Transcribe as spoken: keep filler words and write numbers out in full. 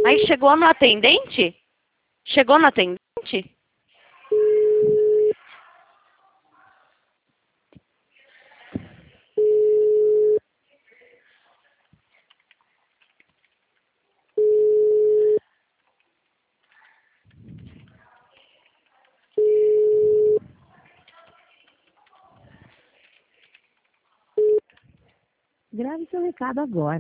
Aí chegou no atendente? Chegou no atendente? Grave seu recado agora.